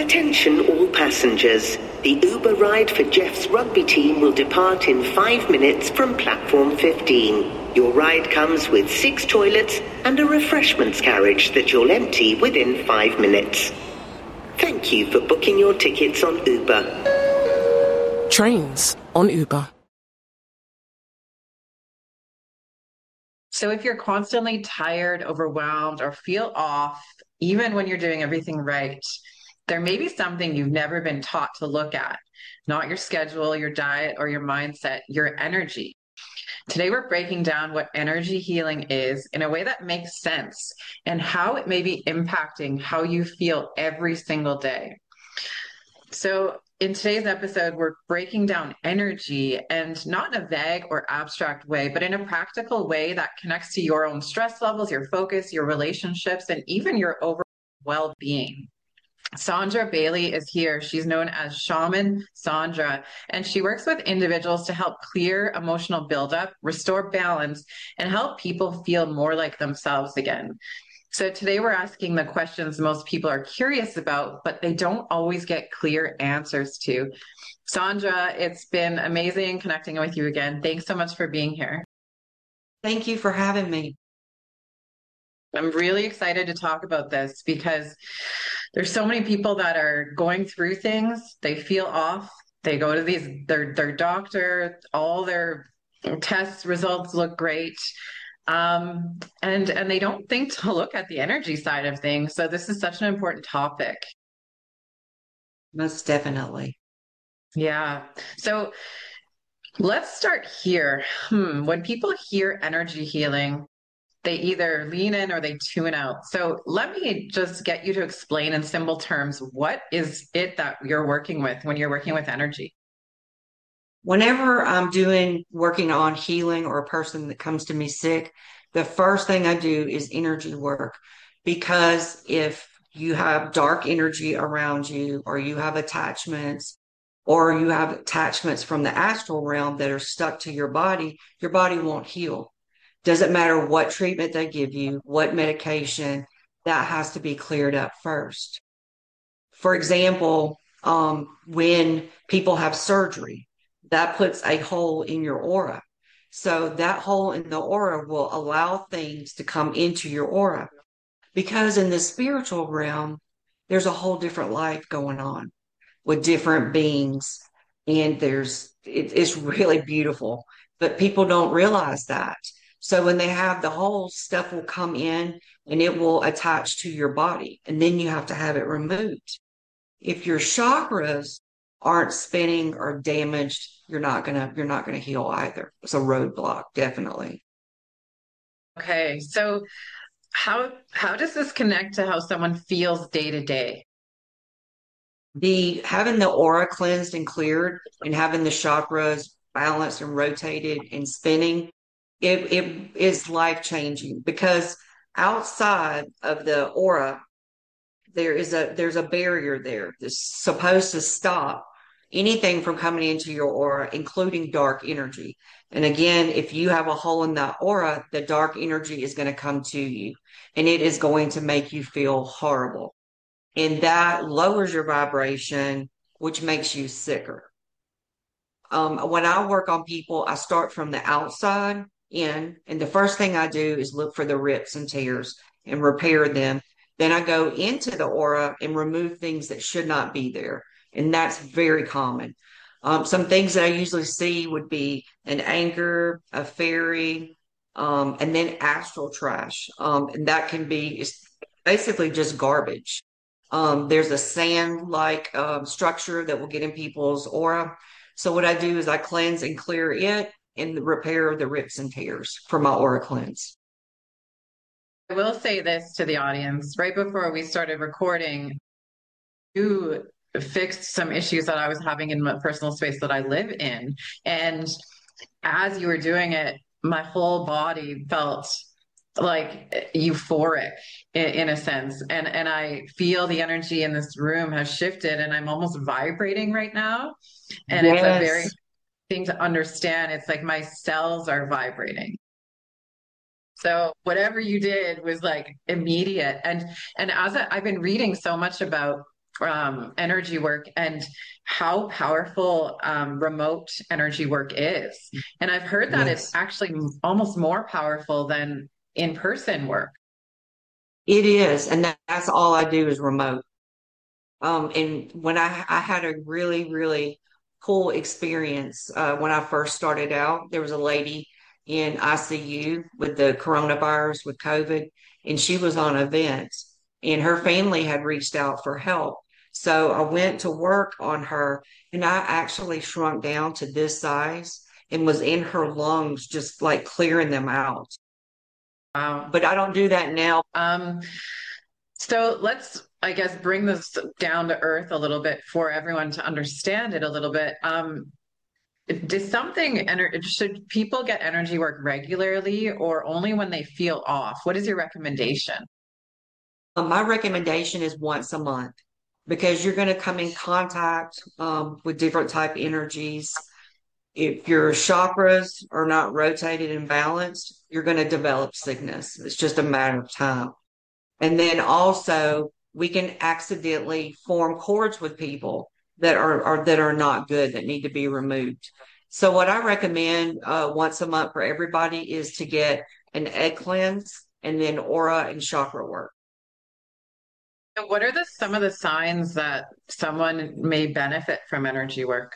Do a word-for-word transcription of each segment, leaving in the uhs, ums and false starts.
Attention all passengers. The Uber ride for Jeff's rugby team will depart in five minutes from platform fifteen. Your ride comes with six toilets and a refreshments carriage that you'll empty within five minutes. Thank you for booking your tickets on Uber. Trains on Uber. So if you're constantly tired, overwhelmed, or feel off, even when you're doing everything right, there may be something you've never been taught to look at. Not your schedule, your diet, or your mindset, your energy. Today, we're breaking down what energy healing is in a way that makes sense and how it may be impacting how you feel every single day. So in today's episode, we're breaking down energy, and not in a vague or abstract way, but in a practical way that connects to your own stress levels, your focus, your relationships, and even your overall well-being. Sandra Bailey is here. She's known as Shaman Sandra, and she works with individuals to help clear emotional buildup, restore balance, and help people feel more like themselves again. So today we're asking the questions most people are curious about, but they don't always get clear answers to. Sandra, it's been amazing connecting with you again. Thanks so much for being here. Thank you for having me. I'm really excited to talk about this because there's so many people that are going through things. They feel off. They go to these their their doctor, all their test results look great. Um, and and they don't think to look at the energy side of things. So this is such an important topic. Most definitely. Yeah. So let's start here. Hmm. When people hear energy healing, they either lean in or they tune out. So let me just get you to explain in simple terms, what is it that you're working with when you're working with energy? Whenever I'm doing working on healing or a person that comes to me sick, the first thing I do is energy work. Because if you have dark energy around you, or you have attachments, or you have attachments from the astral realm that are stuck to your body, your body won't heal. Doesn't matter what treatment they give you, what medication, that has to be cleared up first. For example, um, when people have surgery, that puts a hole in your aura. So that hole in the aura will allow things to come into your aura. Because in the spiritual realm, there's a whole different life going on with different beings. And there's, it, it's really beautiful, but people don't realize that. So when they have the hole, stuff will come in and it will attach to your body. And then you have to have it removed. If your chakras aren't spinning or damaged, you're not gonna you're not gonna heal either. It's a roadblock, definitely. Okay, so how how does this connect to how someone feels day to day? The having the aura cleansed and cleared, and having the chakras balanced and rotated and spinning, it, it is life changing, because outside of the aura, there is a there's a barrier there that's supposed to stop anything from coming into your aura, including dark energy. And again, if you have a hole in that aura, the dark energy is going to come to you, and it is going to make you feel horrible. And that lowers your vibration, which makes you sicker. Um, when I work on people, I start from the outside in, and the first thing I do is look for the rips and tears and repair them. Then I go into the aura and remove things that should not be there. And that's very common. Um, some things that I usually see would be an anchor, a fairy, um, and then astral trash. Um, and that can be it's basically just garbage. Um, there's a sand-like um, structure that will get in people's aura. So what I do is I cleanse and clear it and repair the rips and tears for my aura cleanse. I will say this to the audience. Right before we started recording, you fixed some issues that I was having in my personal space that I live in. And as you were doing it, my whole body felt like euphoric in, in a sense. And and I feel the energy in this room has shifted, and I'm almost vibrating right now. And it's a very Yes. thing to understand. It's like my cells are vibrating. So whatever you did was like immediate. And and as I, I've been reading so much about um, energy work and how powerful um, remote energy work is. And I've heard that it's Yes, actually almost more powerful than in-person work. it is. And that, that's all I do is remote. Um, and when I, I had a really, really cool experience uh, when I first started out, there was a lady in I C U with the coronavirus, with COVID, and she was on a vent, and her family had reached out for help. So I went to work on her, and I actually shrunk down to this size and was in her lungs, just like clearing them out. Wow. But I don't do that now. Um, so let's, I guess, bring this down to earth a little bit for everyone to understand it a little bit. Um, does something, ener- should people get energy work regularly or only when they feel off? What is your recommendation? Uh, my recommendation is once a month because you're going to come in contact um, with different type energies. If your chakras are not rotated and balanced, you're going to develop sickness. It's just a matter of time. And then also, we can accidentally form cords with people that are, are that are not good, that need to be removed. So, what I recommend uh, once a month for everybody is to get an egg cleanse and then aura and chakra work. And what are the some of the signs that someone may benefit from energy work?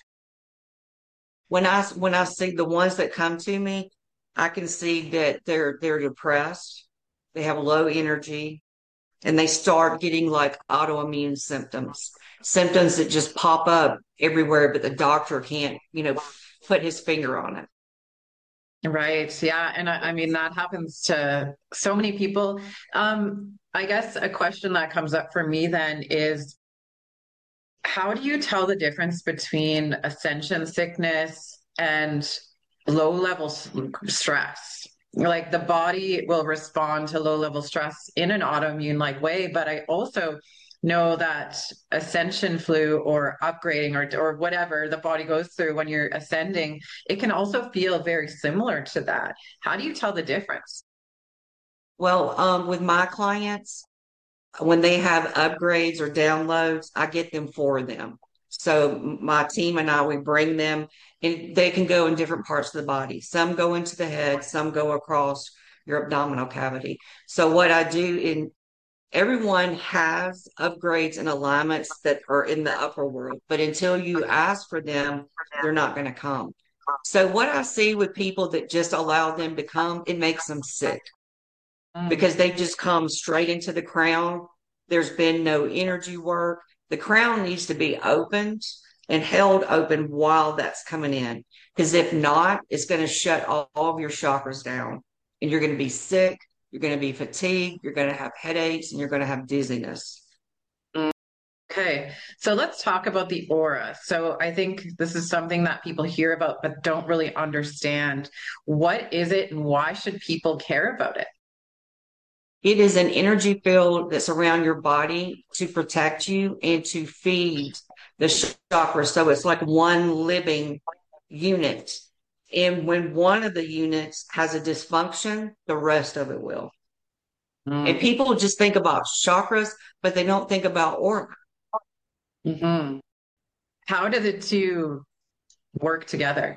When I when I see the ones that come to me, I can see that they're they're depressed, they have low energy, and they start getting like autoimmune symptoms, symptoms that just pop up everywhere, but the doctor can't, you know, put his finger on it. Right. Yeah. And I, I mean, that happens to so many people. Um, I guess a question that comes up for me then is how do you tell the difference between ascension sickness and low level stress? Like the body will respond to low level stress in an autoimmune like way, but I also know that ascension flu or upgrading or or whatever the body goes through when you're ascending, it can also feel very similar to that. How do you tell the difference? Well, um, with my clients, when they have upgrades or downloads, I get them for them. So my team and I, we bring them and they can go in different parts of the body. Some go into the head, some go across your abdominal cavity. So what I do in everyone has upgrades and alignments that are in the upper world, but until you ask for them, they're not going to come. So what I see with people that just allow them to come, it makes them sick Mm. because they just come straight into the crown. There's been no energy work. The crown needs to be opened and held open while that's coming in. Because if not, it's going to shut all, all of your chakras down and you're going to be sick. You're going to be fatigued. You're going to have headaches and you're going to have dizziness. Okay, so let's talk about the aura. So I think this is something that people hear about but don't really understand. What is it and why should people care about it? It is an energy field that's around your body to protect you and to feed the chakra. So it's like one living unit. And when one of the units has a dysfunction, the rest of it will. And Mm. people just think about chakras, but they don't think about aura. Hmm. How do the two work together?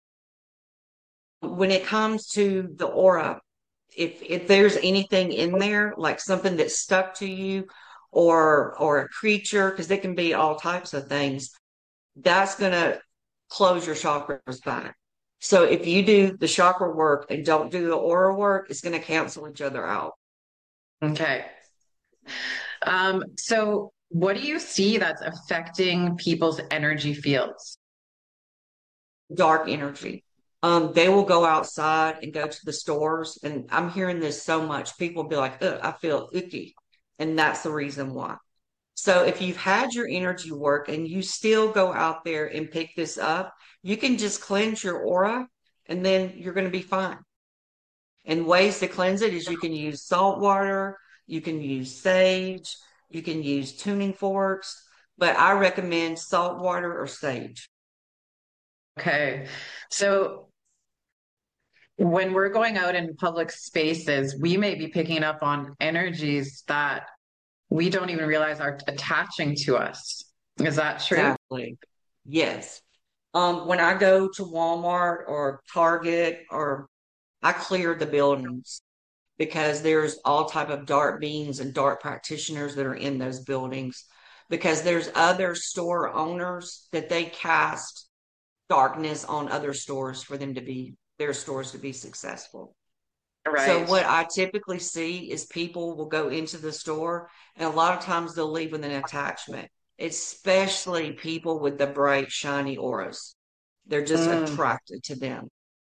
When it comes to the aura, if if there's anything in there, like something that's stuck to you or or a creature, because it can be all types of things, that's gonna close your chakras back. So if you do the chakra work and don't do the aura work, it's gonna cancel each other out. Okay. Um, so what do you see that's affecting people's energy fields? Dark energy. Um, they will go outside and go to the stores, and I'm hearing this so much. People will be like, "Ugh, I feel icky," and that's the reason why. So if you've had your energy work and you still go out there and pick this up, you can just cleanse your aura, and then you're going to be fine. And ways to cleanse it is you can use salt water, you can use sage, you can use tuning forks, but I recommend salt water or sage. Okay. So when we're going out in public spaces, we may be picking up on energies that we don't even realize are attaching to us. Is that true? Exactly. Yes. Um, when I go to Walmart or Target, or I clear the buildings because there's all type of dark beings and dark practitioners that are in those buildings, because there's other store owners that they cast darkness on other stores for them to be their stores to be successful. So Right. what I typically see is people will go into the store and a lot of times they'll leave with an attachment, especially people with the bright, shiny auras. They're just Mm, attracted to them.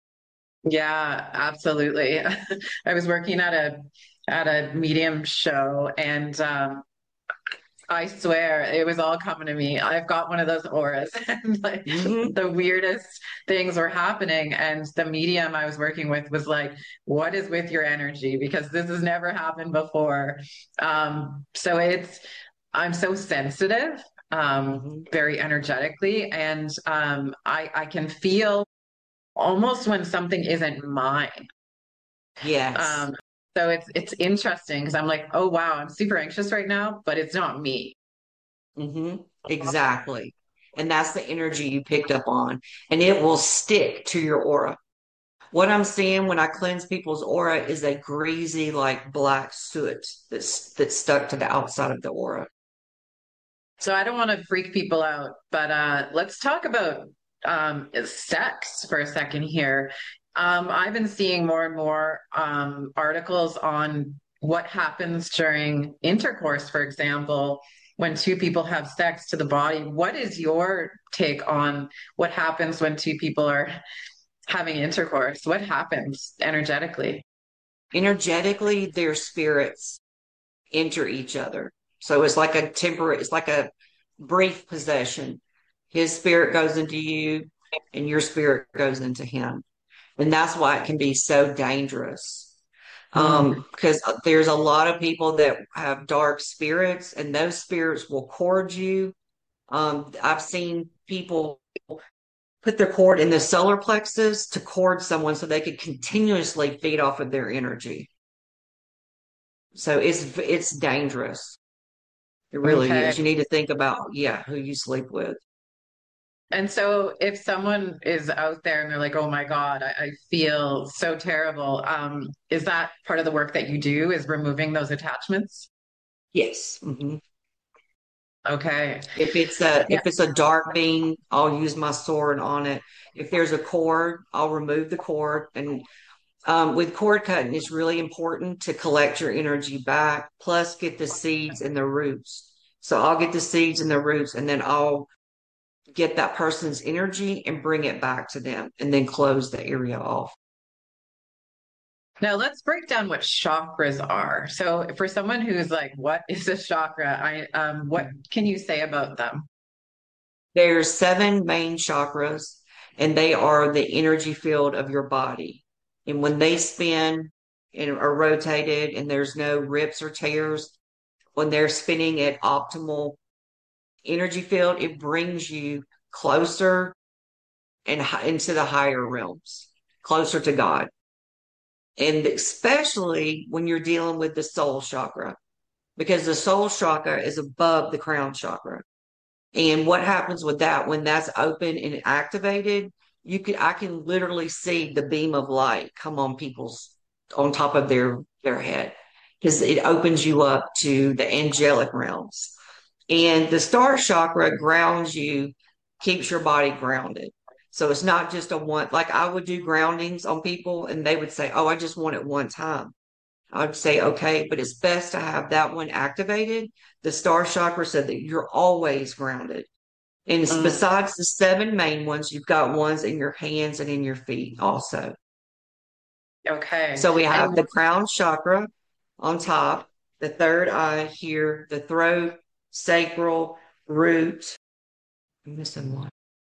yeah, absolutely. I was working at a at a medium show, and um, I swear it was all coming to me. I've got one of those auras, and like Hmm. the weirdest things were happening. And the medium I was working with was like, "What is with your energy? Because this has never happened before." Um, so it's I'm so sensitive, um, Hmm. very energetically, and um, I I can feel almost when something isn't mine. Yes. Um, so it's it's interesting because I'm like, oh wow, I'm super anxious right now, but it's not me. Hmm. Exactly. And that's the energy you picked up on, and it will stick to your aura. What I'm seeing when I cleanse people's aura is a greasy, like black soot that's that's stuck to the outside of the aura. So I don't want to freak people out, but uh, let's talk about um, sex for a second here. Um, I've been seeing more and more um, articles on what happens during intercourse, for example, when two people have sex to the body. What is your take on what happens when two people are having intercourse? What happens energetically? Energetically, their spirits enter each other. So it's like a temporary, it's like a brief possession. His spirit goes into you and your spirit goes into him. And that's why it can be so dangerous. Mm. Um, because there's a lot of people that have dark spirits and those spirits will cord you. Um, I've seen people put their cord in the solar plexus to cord someone so they could continuously feed off of their energy. So it's it's dangerous. It really Okay. is. You need to think about, yeah, who you sleep with. And so if someone is out there and they're like, oh my God, I, I feel so terrible, um, is that part of the work that you do is removing those attachments? Yes. Hmm. Okay. If it's a Yeah. if it's a dark beam, I'll use my sword on it. If there's a cord, I'll remove the cord. And um, with cord cutting, it's really important to collect your energy back, plus get the seeds and the roots. So I'll get the seeds and the roots, and then I'll get that person's energy and bring it back to them, and then close the area off. Now let's break down what chakras are. So for someone who's like, what is a chakra? I um what can you say about them? There's seven main chakras, and they are the energy field of your body. And when they spin and are rotated, and there's no rips or tears, when they're spinning at optimal energy field, it brings you closer and hi- into the higher realms, closer to God. And especially when you're dealing with the soul chakra, because the soul chakra is above the crown chakra. And what happens with that when that's open and activated, you can I can literally see the beam of light come on people's on top of their their head, because it opens you up to the angelic realms. And the star chakra grounds you, keeps your body grounded. So it's not just a one, like I would do groundings on people and they would say, oh, I just want it one time. I'd say, okay, but it's best to have that one activated. The star chakra said that you're always grounded. And it's Mm, besides the seven main ones, you've got ones in your hands and in your feet also. okay. So we have And the crown chakra on top, the third eye here, the throat, sacral, root. I'm missing one.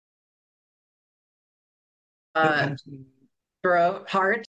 What uh comes? throat, heart.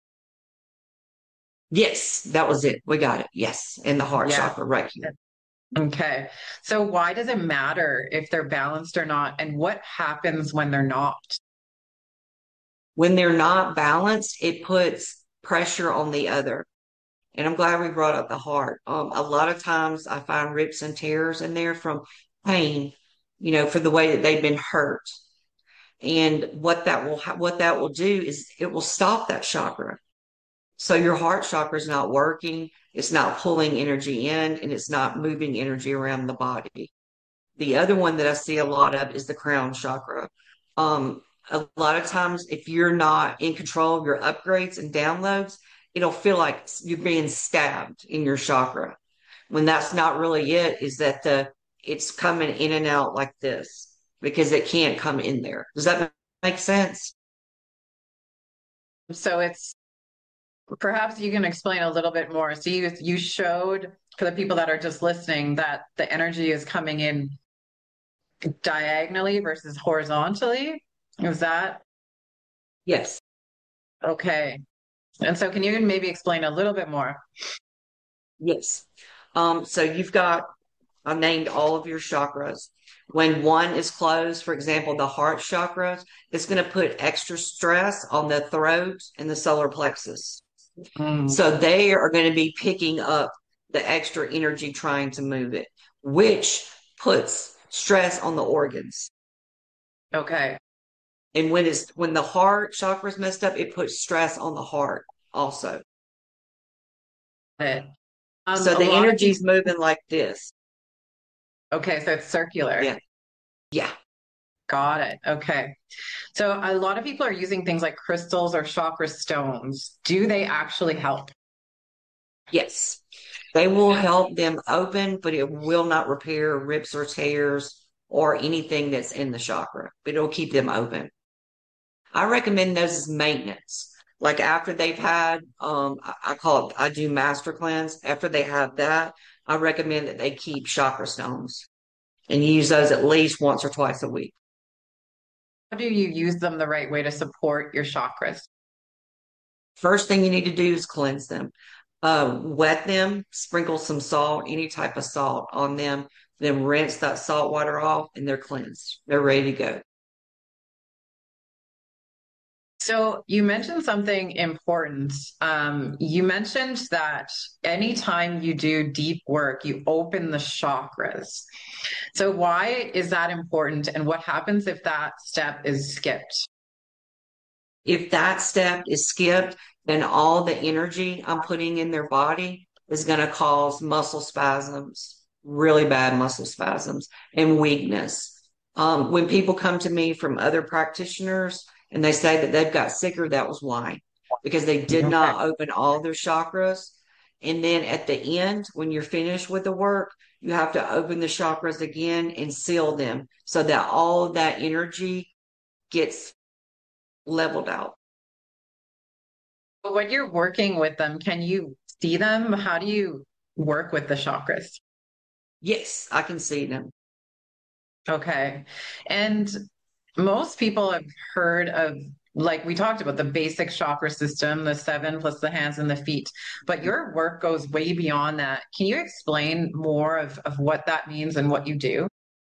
Yes, that was it. We got it. Yes. And the heart Yeah. chakra right here. Okay. So why does it matter if they're balanced or not? And what happens when they're not? When they're not balanced, it puts pressure on the other. And I'm glad we brought up the heart. Um, a lot of times I find rips and tears in there from pain, you know, for the way that they've been hurt. And what that will what that will do is it will stop that chakra. So your heart chakra is not working, it's not pulling energy in, and it's not moving energy around the body. The other one that I see a lot of is the crown chakra. Um, a lot of times, if you're not in control of your upgrades and downloads, it'll feel like you're being stabbed in your chakra. When that's not really it, is that the it's coming in and out like this because it can't come in there. Does that make sense? So it's perhaps you can explain a little bit more. So you you showed for the people that are just listening that the energy is coming in diagonally versus horizontally. Is that Yes. okay? And so can you maybe explain a little bit more? Yes. Um, so you've got, I named all of your chakras. When one is closed, for example, the heart chakra, it's going to put extra stress on the throat and the solar plexus. Mm. So they are going to be picking up the extra energy trying to move it, which puts stress on the organs. Okay. And when it's when the heart chakra is messed up, it puts stress on the heart also. It. Um, So a the lot of energy's people- moving like this. okay, so it's circular. Yeah. Yeah. Got it. Okay. So a lot of people are using things like crystals or chakra stones. Do they actually help? Yes. They will help them open, but it will not repair rips or tears or anything that's in the chakra, but it'll keep them open. I recommend those as maintenance. Like after they've had, um, I I call it, I do master cleanse. After they have that, I recommend that they keep chakra stones and use those at least once or twice a week. How do you use them the right way to support your chakras? First thing you need to do is cleanse them. Uh, wet them, sprinkle some salt, any type of salt on them, then rinse that salt water off, and they're cleansed. They're ready to go. So you mentioned something important. Um, you mentioned that anytime you do deep work, you open the chakras. So why is that important? And what happens if that step is skipped? If that step is skipped, then all the energy I'm putting in their body is going to cause muscle spasms, really bad muscle spasms, and weakness. Um, when people come to me from other practitioners and they say that they've got sicker, that was why, because they did not open all their chakras. And then at the end, when you're finished with the work, you have to open the chakras again and seal them so that all of that energy gets leveled out. When you're working with them, can you see them? How do you work with the chakras? Yes, I can see them. Okay. And most people have heard of, like we talked about, the basic chakra system, the seven plus the hands and the feet, but your work goes way beyond that. Can you explain more of, of what that means and what you do?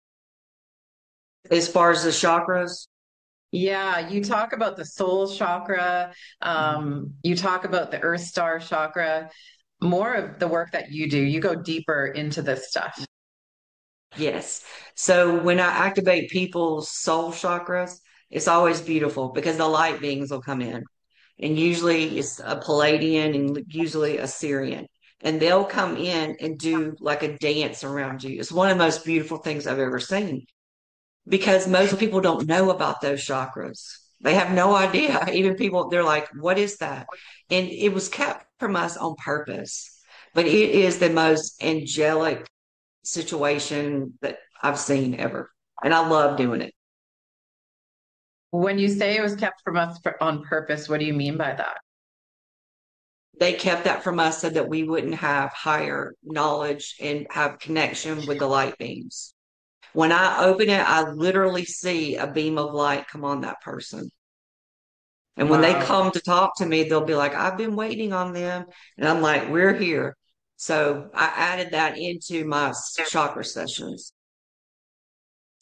As far as the chakras, Yeah, you talk about the soul chakra, um, you talk about the earth star chakra, more of the work that you do. You go deeper into this stuff. yes. So when I activate people's soul chakras, it's always beautiful because the light beings will come in. And usually it's a Palladian and usually a Syrian. And they'll come in and do like a dance around you. It's one of the most beautiful things I've ever seen because most people don't know about those chakras. They have no idea. Even people, they're like, what is that? And it was kept from us on purpose. But it is the most angelic situation that I've seen ever. And I love doing it. When you say it was kept from us for, on purpose, what do you mean by that? They kept that from us so that we wouldn't have higher knowledge and have connection with the light beams. When I open it, I literally see a beam of light come on that person. And when they Wow. come to talk to me, they'll be like, I've been waiting on them. And I'm like, we're here. So I added that into my chakra sessions.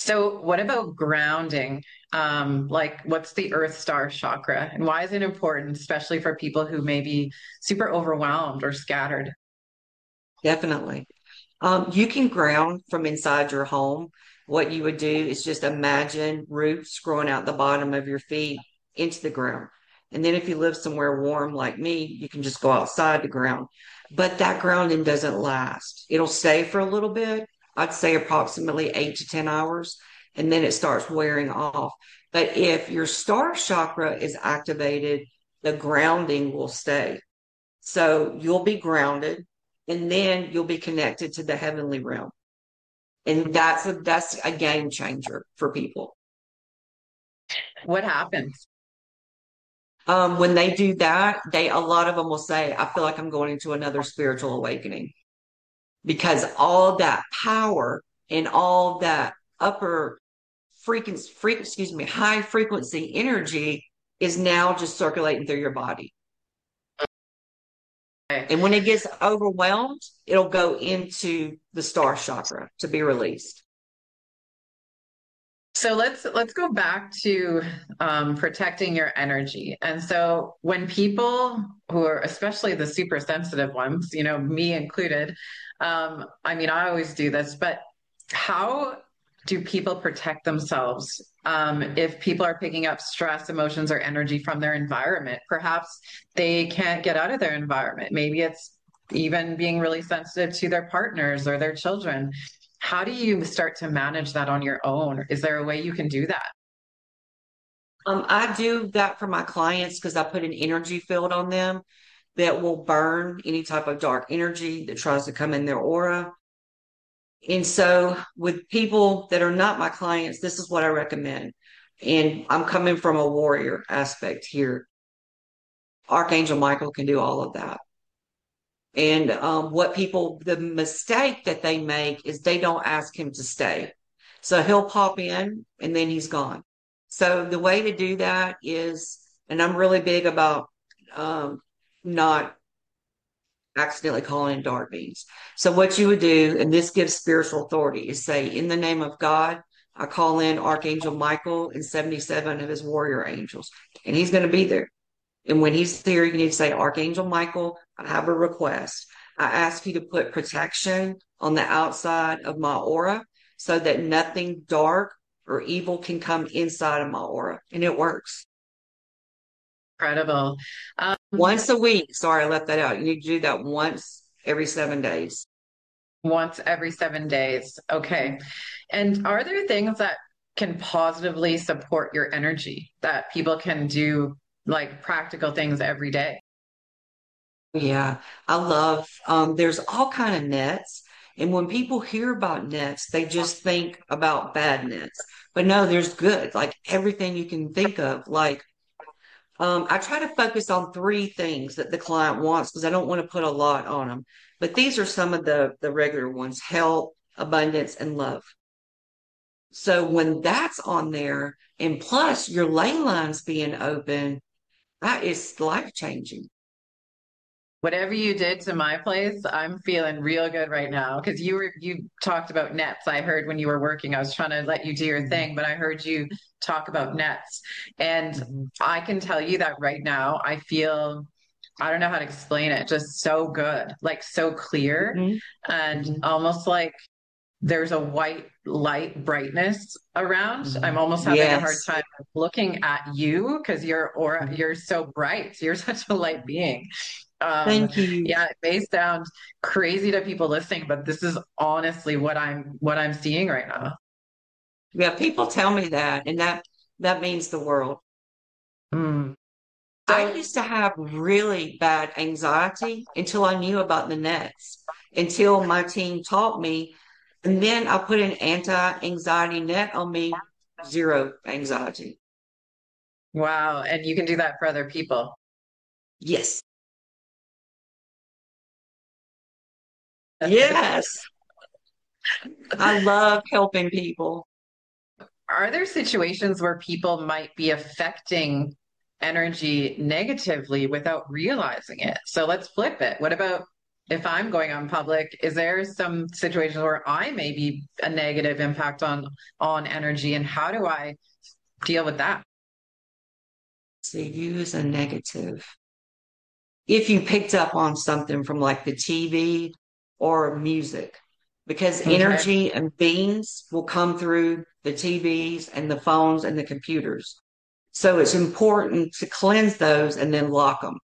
So, what about grounding? Um, like, what's the Earth Star chakra, and why is it important, especially for people who may be super overwhelmed or scattered? Definitely. Um, you can ground from inside your home. What you would do is just imagine roots growing out the bottom of your feet into the ground. And then if you live somewhere warm like me, you can just go outside to ground. But that grounding doesn't last. It'll stay for a little bit. I'd say approximately eight to ten hours, and then it starts wearing off. But if your star chakra is activated, the grounding will stay. So you'll be grounded, and then you'll be connected to the heavenly realm. And that's a that's a game changer for people. What happens? Um, when they do that, they a lot of them will say, I feel like I'm going into another spiritual awakening because all that power and all that upper frequency, freq, excuse me, high frequency energy is now just circulating through your body. Okay. And when it gets overwhelmed, it'll go into the star chakra to be released. So let's let's go back to um, protecting your energy. And so when people who are, especially the super sensitive ones, you know, me included, um, I mean, I always do this, but how do people protect themselves um, if people are picking up stress, emotions, or energy from their environment? Perhaps they can't get out of their environment. Maybe it's even being really sensitive to their partners or their children. How do you start to manage that on your own? Is there a way you can do that? Um, I do that for my clients because I put an energy field on them that will burn any type of dark energy that tries to come in their aura. And so, with people that are not my clients, this is what I recommend. And I'm coming from a warrior aspect here. Archangel Michael can do all of that. And um, what people, the mistake that they make is they don't ask him to stay. So he'll pop in and then he's gone. So the way to do that is, and I'm really big about um, not accidentally calling in dark beings. So what you would do, and this gives spiritual authority, is say, in the name of God, I call in Archangel Michael and seventy-seven of his warrior angels, and he's going to be there. And when he's there, you need to say, Archangel Michael, I have a request. I ask you to put protection on the outside of my aura so that nothing dark or evil can come inside of my aura. And it works. Incredible. Um, Once a week. Sorry, I left that out. You need to do that once every seven days. once every seven days. Okay. And are there things that can positively support your energy that people can do, like practical things every day? Yeah, I love, um, there's all kind of nets. And when people hear about nets, they just think about bad nets. But no, there's good, like everything you can think of. Like, um, I try to focus on three things that the client wants because I don't want to put a lot on them. But these are some of the the regular ones: health, abundance, and love. So when that's on there, and plus your ley lines being open, that is life changing. Whatever you did to my place, I'm feeling real good right now because you were you talked about nets. I heard when you were working, I was trying to let you do your thing, but I heard you talk about nets. And I can tell you that right now, I feel I don't know how to explain it, just so good, like so clear Mhm. and almost like there's a white light brightness around. I'm almost having a hard Yes. time looking at you because you're aura, you're so bright. You're such a light being. Um, Thank you. yeah, it may sound crazy to people listening, but this is honestly what I'm what I'm seeing right now. Yeah, people tell me that, and that that means the world. Mm. I So used to have really bad anxiety until I knew about the nets, until my team taught me. And then I put an anti-anxiety net on me, zero anxiety. wow, and you can do that for other people. Yes. Yes. I love helping people. Are there situations where people might be affecting energy negatively without realizing it? So let's flip it. What about if I'm going on public, is there some situations where I may be a negative impact on on energy, and how do I deal with that? So use a negative. If you picked up on something from like the T V or music, because Okay. energy and beings will come through the T Vs and the phones and the computers. So it's important to cleanse those and then lock them.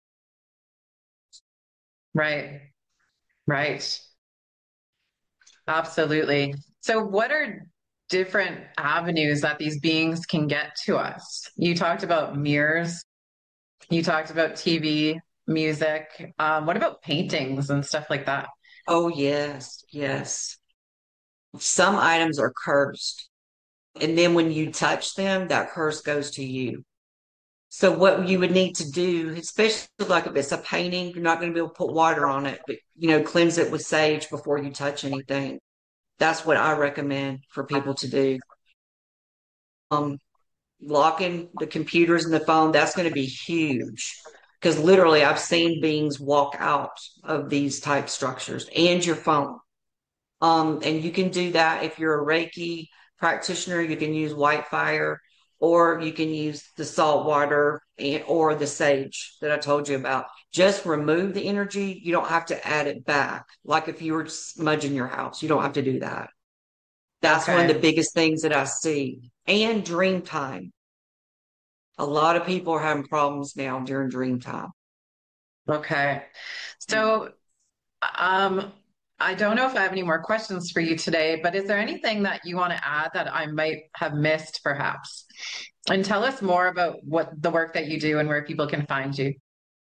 Right. Right. Absolutely. So what are different avenues that these beings can get to us? You talked about mirrors, you talked about T V, music. Um, what about paintings and stuff like that? Oh, yes, yes. Some items are cursed. And then when you touch them, that curse goes to you. So what you would need to do, especially like if it's a painting, you're not going to be able to put water on it, but you know, cleanse it with sage before you touch anything. That's what I recommend for people to do. Um, Locking the computers and the phone, that's going to be huge. Because literally I've seen beings walk out of these type structures and your phone. Um, and you can do that if you're a Reiki practitioner. You can use white fire, or you can use the salt water and, or the sage that I told you about. Just remove the energy. You don't have to add it back. Like if you were smudging your house, you don't have to do that. That's one of the Okay. biggest things that I see. And dream time. A lot of people are having problems now during dream time. Okay. So, um, I don't know if I have any more questions for you today, but is there anything that you want to add that I might have missed, perhaps? And tell us more about what the work that you do and where people can find you.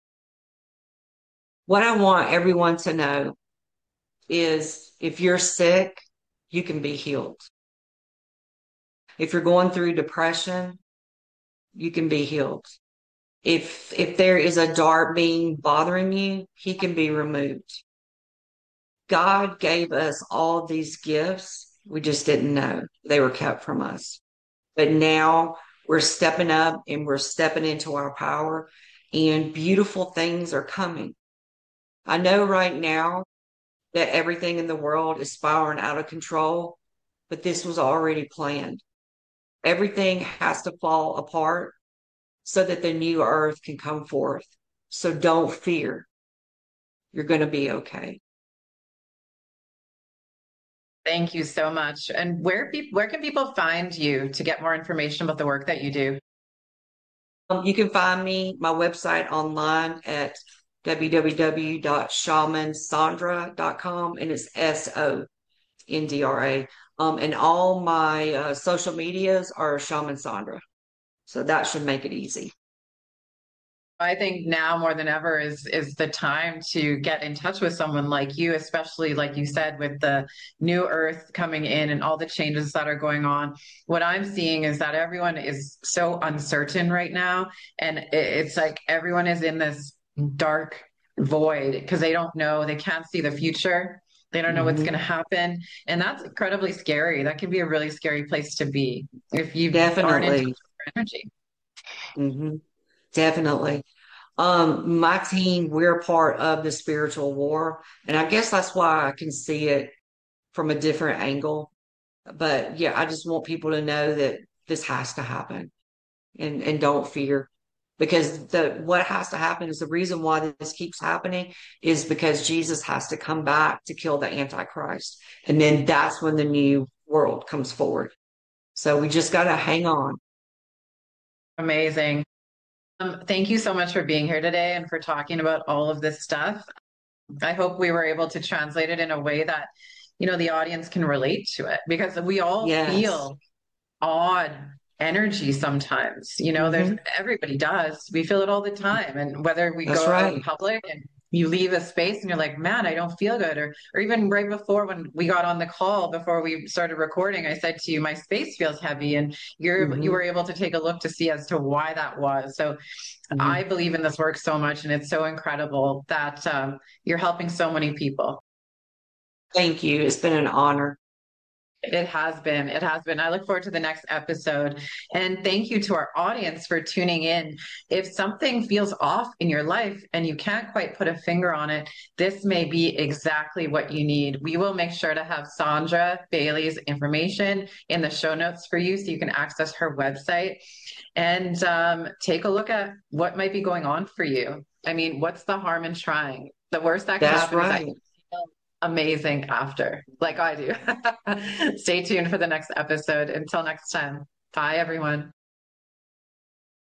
What I want everyone to know is if you're sick, you can be healed. If you're going through depression, you can be healed. If if there is a dark being bothering you, he can be removed. God gave us all these gifts. We just didn't know they were kept from us. But now we're stepping up and we're stepping into our power, and beautiful things are coming. I know right now that everything in the world is spiraling out of control, but this was already planned. Everything has to fall apart so that the new earth can come forth. So don't fear. You're going to be okay. Thank you so much. And where pe where can people find you to get more information about the work that you do? Um, you can find me, my website online at w w w dot shaman sandra dot com, and it's S O N D R A. Um, and all my uh, social medias are Shaman Sandra. So that should make it easy. I think now more than ever is is the time to get in touch with someone like you, especially like you said, with the new earth coming in and all the changes that are going on. What I'm seeing is that everyone is so uncertain right now, and it, it's like everyone is in this dark void because they don't know, they can't see the future. They don't know what's going to Hmm. happen, and that's incredibly scary. That can be a really scary place to be if you aren't in touch Definitely. with your energy. Hmm. Definitely. Um, my team, we're part of the spiritual war. And I guess that's why I can see it from a different angle. But yeah, I just want people to know that this has to happen, and, and don't fear. Because the what has to happen is the reason why this keeps happening is because Jesus has to come back to kill the Antichrist. And then that's when the new world comes forward. So we just got to hang on. Amazing. Um, thank you so much for being here today and for talking about all of this stuff. I hope we were able to translate it in a way that, you know, the audience can relate to it because we all Yes. feel odd energy sometimes. You know, there's Hmm. everybody does. We feel it all the time. And whether we That's go out in right. public and you leave a space and you're like, man, I don't feel good. Or or even right before when we got on the call before we started recording, I said to you, my space feels heavy. And you're you Hmm. were able to take a look to see as to why that was. So I believe in this work so much, and it's so incredible that um, you're helping so many people. Thank you. It's been an honor. It has been. It has been. I look forward to the next episode. And thank you to our audience for tuning in. If something feels off in your life and you can't quite put a finger on it, this may be exactly what you need. We will make sure to have Sandra Bailey's information in the show notes for you so you can access her website and um, take a look at what might be going on for you. I mean, what's the harm in trying? The worst that can That's happen right. is that amazing after, like I do. Stay tuned for the next episode. Until next time. Bye, everyone.